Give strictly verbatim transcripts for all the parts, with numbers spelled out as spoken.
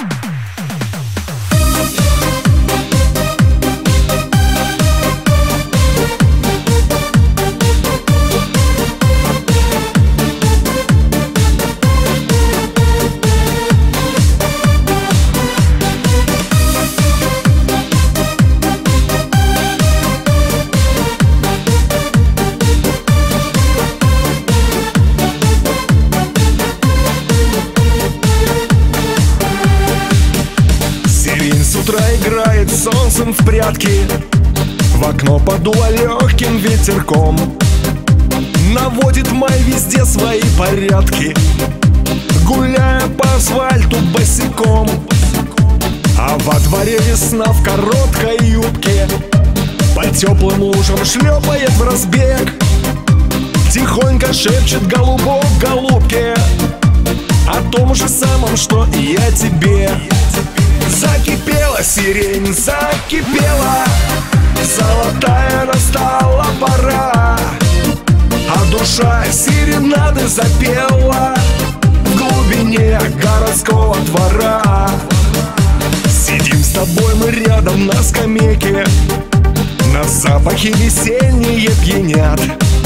С утра играет солнцем в прятки, в окно подуло легким ветерком. Наводит май везде свои порядки, гуляя по асфальту босиком. А во дворе весна в короткой юбке, по теплым лужам шлепает в разбег. Тихонько шепчет голубок голубке о том же самом, что и я тебе. Закипела сирень, закипела, золотая настала пора, а душа серенады запела в глубине городского двора. Сидим с тобой мы рядом на скамейке, нас запахи весенние пьянят.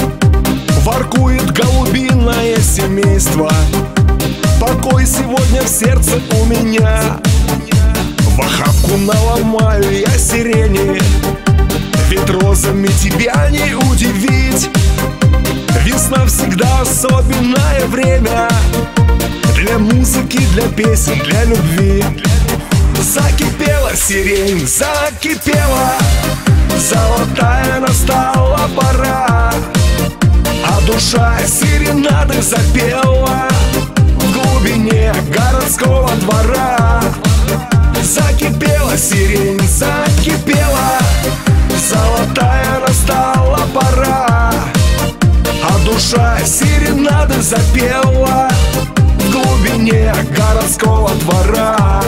Воркует голубиное семейство, покой сегодня в сердце у меня. В охапку наломаю я сирени, ведь розами тебя не удивить. Весна всегда особенное время для музыки, для песен, для любви. Закипела сирень, закипела, золотая настала пора, а душа серенады запела в глубине городского двора. Закипела сирень, закипела, золотая настала пора, а душа серенады запела в глубине городского двора.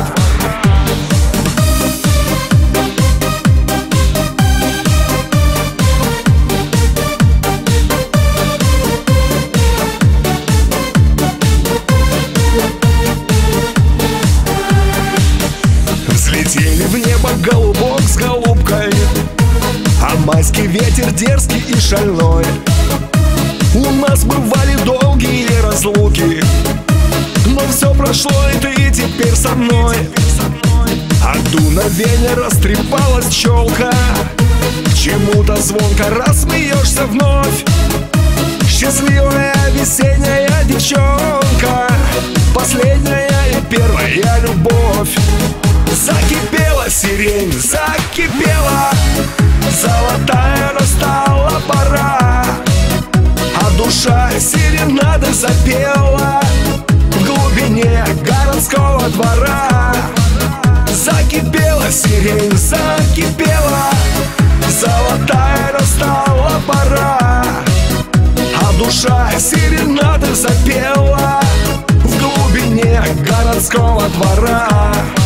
Взлетели в небо голубок с голубкой, а майский ветер дерзкий и шальной. У нас бывали долгие разлуки, но все прошло, и ты теперь со мной. От дуновения растрепалась челка, к чему-то звонко рассмеешься вновь. Счастливая весенняя девчонка, последняя и первая любовь. Закипела сирень, закипела, золотая настала пора, а душа серенады запела в глубине городского двора. Закипела сирень, закипела, золотая настала пора, а душа серенады запела в глубине городского двора.